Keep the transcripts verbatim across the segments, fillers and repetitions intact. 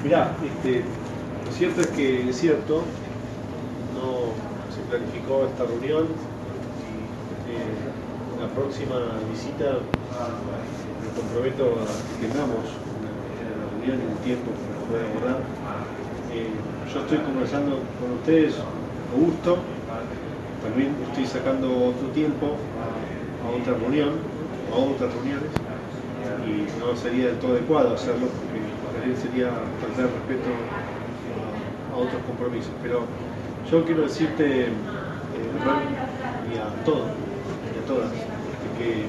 Mirá, este, lo cierto es que es cierto, no se planificó esta reunión y eh, la próxima visita me comprometo a que tengamos una, una reunión en un tiempo para poder abordar. Eh, yo estoy conversando con ustedes con gusto, también estoy sacando otro tiempo a, a otra reunión, a otras reuniones, y no sería del todo adecuado hacerlo porque también sería faltar respeto a, a otros compromisos. Pero yo quiero decirte, eh, Hernán, y a todos y a todas, que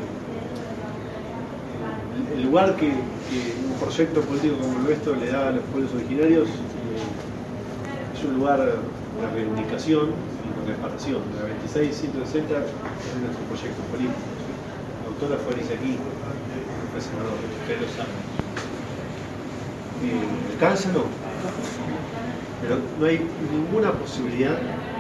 el lugar que, que un proyecto político como el nuestro le da a los pueblos originarios eh, es un lugar de reivindicación y de reparación. La veintiséis ciento sesenta es nuestro proyecto político. La autora fue Alicia aquí, fue senador, ustedes lo saben. Eh, ¿Alcanza? No. Pero no hay ninguna posibilidad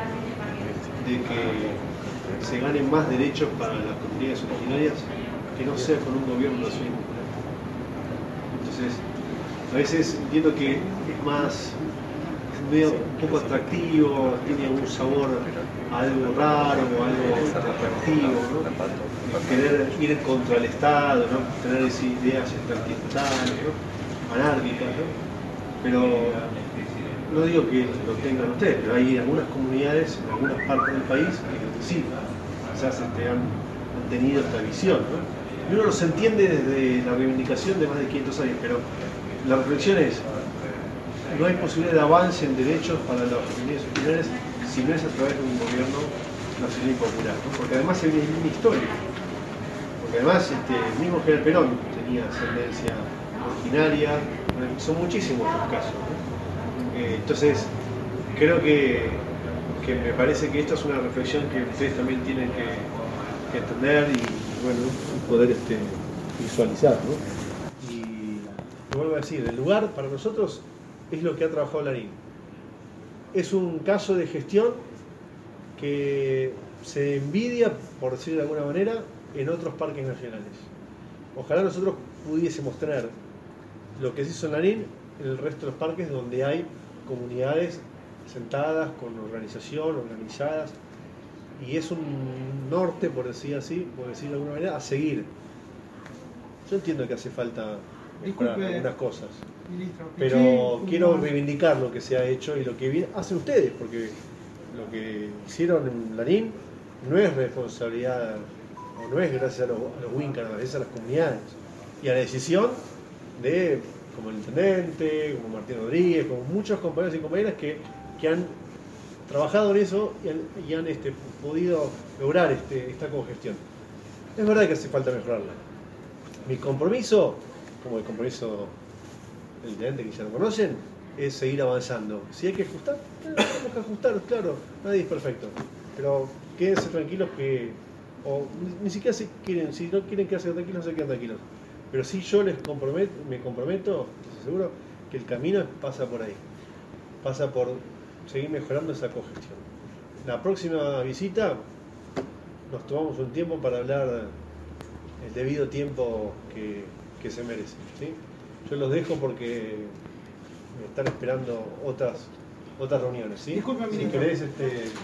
de que se ganen más derechos para las comunidades originarias que no sea con un gobierno nacional y popular. Entonces, a veces entiendo que es más, es medio un poco atractivo, tiene un sabor a algo raro o algo atractivo, ¿no? Querer ir contra el Estado, ¿no? Tener esas ideas estatales, ¿no? Anárquicas, ¿no? Pero no digo que lo tengan ustedes, pero hay algunas comunidades en algunas partes del país que sí, quizás este, han, han tenido esta visión, ¿no? Y uno los entiende desde la reivindicación de más de quinientos años, pero la reflexión es, no hay posibilidad de avance en derechos para las comunidades originarias si no es a través de un gobierno nacional y popular, ¿no? Porque además hay una historia, porque además este, el mismo General Perón tenía ascendencia originaria, son muchísimos los casos, ¿no? Eh, entonces, creo que, que me parece que esta es una reflexión que ustedes también tienen que, que entender y, bueno, poder este, visualizar, ¿no? Y lo vuelvo a decir, el lugar para nosotros es lo que ha trabajado Lanín. Es un caso de gestión que se envidia, por decirlo de alguna manera, en otros parques nacionales. Ojalá nosotros pudiésemos tener lo que se hizo en Lanín en el resto de los parques donde hay comunidades sentadas, con organización, organizadas, y es un norte, por decir así, por decirlo de alguna manera, a seguir. Yo entiendo que hace falta mejorar Disculpe, algunas cosas, ministro, pero sí, quiero no. reivindicar lo que se ha hecho y lo que viene, hacen ustedes, porque lo que hicieron en Lanín no es responsabilidad, o no es gracias a los, a los Winca, es a las comunidades, y a la decisión de, como el intendente, como Martín Rodríguez, como muchos compañeros y compañeras que, que han trabajado en eso y han, y han este, podido lograr este, esta cogestión. Es verdad que hace falta mejorarla. Mi compromiso, como el compromiso del intendente que ya lo conocen, es seguir avanzando. Si hay que ajustar, eh, tenemos que ajustar, claro, nadie es perfecto. Pero quédense tranquilos que, o ni, ni siquiera si quieren, si no quieren quedarse tranquilos, no se quedan tranquilos. Pero sí yo les comprometo, me comprometo, les aseguro, que el camino pasa por ahí. Pasa por seguir mejorando esa cogestión. La próxima visita nos tomamos un tiempo para hablar el debido tiempo que, que se merece, ¿sí? Yo los dejo porque me están esperando otras, otras reuniones, ¿sí? Disculpe, si ministro. querés, este,